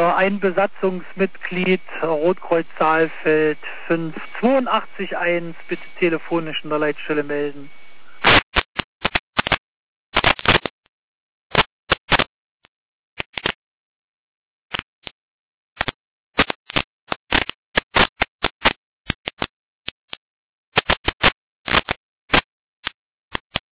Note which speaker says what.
Speaker 1: Ja, ein Besatzungsmitglied, Rotkreuz Saalfeld 5881, bitte telefonisch in der Leitstelle melden.